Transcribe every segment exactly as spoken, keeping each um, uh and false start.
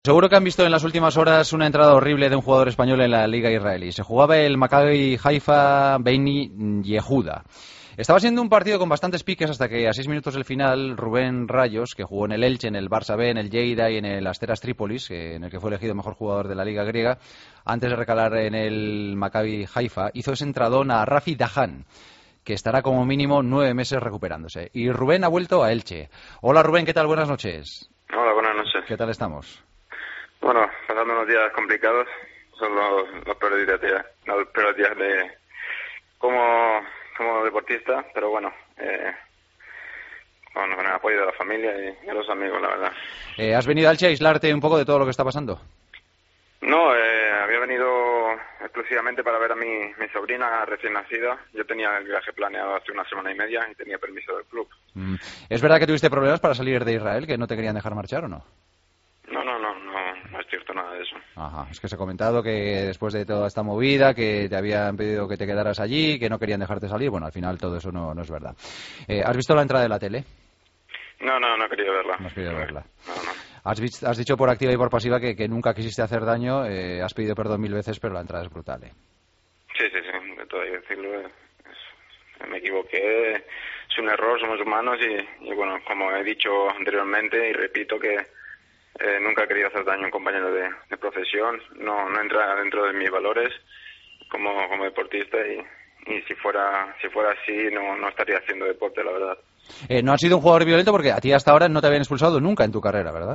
Seguro que han visto en las últimas horas una entrada horrible de un jugador español en la Liga Israelí. Se jugaba el Maccabi Haifa Beni Yehuda. Estaba siendo un partido con bastantes piques hasta que a seis minutos del final Rubén Rayos, que jugó en el Elche, en el Barça B, en el Lleida y en el Asteras Trípolis, en el que fue elegido mejor jugador de la Liga griega, antes de recalar en el Maccabi Haifa, hizo ese entradón a Rafi Dahan, que estará como mínimo nueve meses recuperándose. Y Rubén ha vuelto a Elche. Hola Rubén, ¿qué tal? Buenas noches. Hola, buenas noches. ¿Qué tal estamos? Bueno, pasando unos días complicados, son los, los peores días, los peores días de como, como deportista, pero bueno, eh, con, con el apoyo de la familia y, y de los amigos, la verdad. Eh, ¿Has venido a Elche a aislarte un poco de todo lo que está pasando? No, eh, había venido exclusivamente para ver a mi, mi sobrina recién nacida. Yo tenía el viaje planeado hace una semana y media y tenía permiso del club. Mm. ¿Es verdad que tuviste problemas para salir de Israel, que no te querían dejar marchar o no? No, no, no, no, no es cierto nada de eso. Ajá, es que se ha comentado que después de toda esta movida, que te habían pedido que te quedaras allí, que no querían dejarte salir. Bueno, al final todo eso no, no es verdad. Eh, ¿Has visto la entrada de la tele? No, no, no he querido verla. No has querido verla. No, no. Has, visto, has dicho por activa y por pasiva que, que nunca quisiste hacer daño, eh, has pedido perdón mil veces, pero la entrada es brutal, ¿eh? Sí, sí, sí, de todo hay que decirlo. Es, me equivoqué, es un error, somos humanos y, y bueno, como he dicho anteriormente y repito que eh, nunca he querido hacer daño a un compañero de, de profesión, no no entra dentro de mis valores como como deportista y, y si fuera si fuera así no no estaría haciendo deporte, la verdad. Eh, no has sido un jugador violento porque a ti hasta ahora no te habían expulsado nunca en tu carrera, ¿verdad?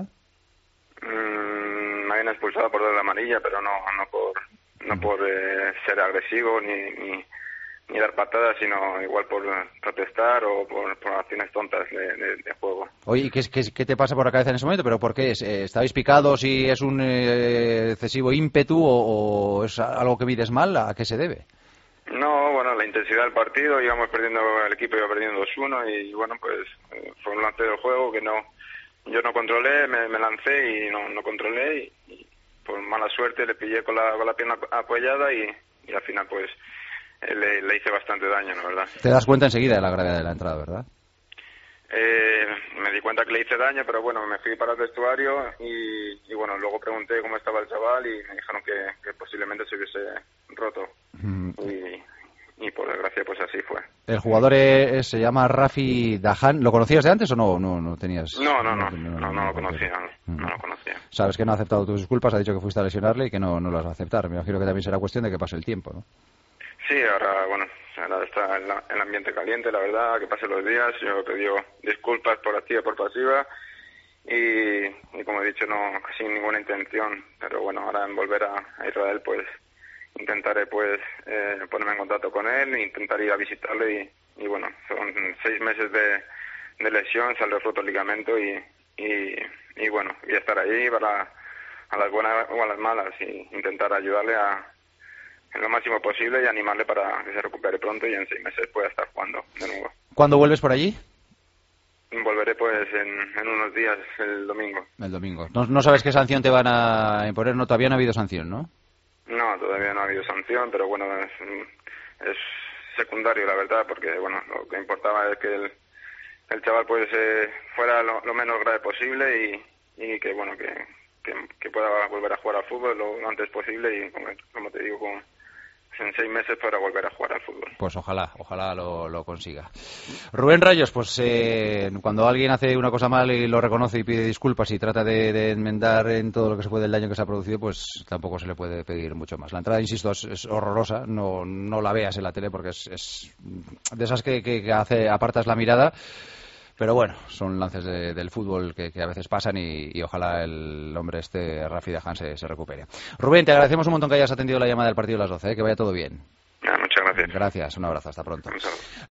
Mm, me habían expulsado por la amarilla, pero no no por no por eh, ser agresivo ni, ni ni dar patadas, sino igual por protestar o por, por acciones tontas de, de, de juego. Oye, ¿qué, qué, ¿qué te pasa por la cabeza en ese momento? ¿Pero por qué? ¿Estabais picados y es un eh, excesivo ímpetu o, o es algo que mides mal? ¿A qué se debe? No, bueno, la intensidad del partido, íbamos perdiendo, el equipo iba perdiendo dos uno y bueno, pues eh, fue un lance del juego que no, yo no controlé, me, me lancé y no, no controlé y, y por mala suerte le pillé con la, con la pierna apoyada y, y al final pues le, le hice bastante daño, la verdad. Te das cuenta enseguida de la gravedad de la entrada, ¿verdad? Eh, me di cuenta que le hice daño, pero bueno, me fui para el vestuario y, y bueno, luego pregunté cómo estaba el chaval y me dijeron que, que posiblemente se hubiese roto. Mm. Y, y por desgracia pues así fue. El jugador es, se llama Rafi Dahan. ¿Lo conocías de antes o no no, no tenías? No, no, no, no, no, no, no lo conocía, no, no lo conocía. Sabes que no ha aceptado tus disculpas, ha dicho que fuiste a lesionarle y que no, no las va a aceptar. Me imagino que también será cuestión de que pase el tiempo, ¿no? Sí, ahora, bueno, ahora está el, el ambiente caliente, la verdad, que pasen los días. Yo he pedido disculpas por activa y por pasiva y, y como he dicho, no sin ninguna intención. Pero bueno, ahora en volver a, a Israel, pues intentaré pues eh, ponerme en contacto con él e intentar ir a visitarle y, y bueno, son seis meses de, de lesión, sale roto el ligamento y, y, y bueno, voy a estar ahí para a las buenas o a las malas y intentar ayudarle a en lo máximo posible y animarle para que se recupere pronto y en seis meses pueda estar jugando de nuevo. ¿Cuándo vuelves por allí? Volveré pues en, en unos días, el domingo. El domingo. ¿No, no sabes qué sanción te van a imponer? No, todavía no ha habido sanción, ¿no? No, todavía no ha habido sanción, pero bueno, es, es secundario la verdad, porque bueno, lo que importaba es que el, el chaval pues eh, fuera lo, lo menos grave posible y, y que bueno, que, que, que pueda volver a jugar al fútbol lo, lo antes posible y como, como te digo, con en seis meses para volver a jugar al fútbol. Pues ojalá, ojalá lo, lo consiga. Rubén Rayos, pues eh, cuando alguien hace una cosa mal y lo reconoce y pide disculpas y trata de, de enmendar en todo lo que se puede el daño que se ha producido, pues tampoco se le puede pedir mucho más. La entrada, insisto, es, es horrorosa, no, no la veas en la tele porque es, es de esas que, que, que hace apartas la mirada. Pero bueno, son lances de, del fútbol que, que a veces pasan y, y ojalá el hombre este, Rafi Dahan, se, se recupere. Rubén, te agradecemos un montón que hayas atendido la llamada del partido a las doce, ¿eh? Que vaya todo bien. Ah, muchas gracias. Gracias, un abrazo, hasta pronto.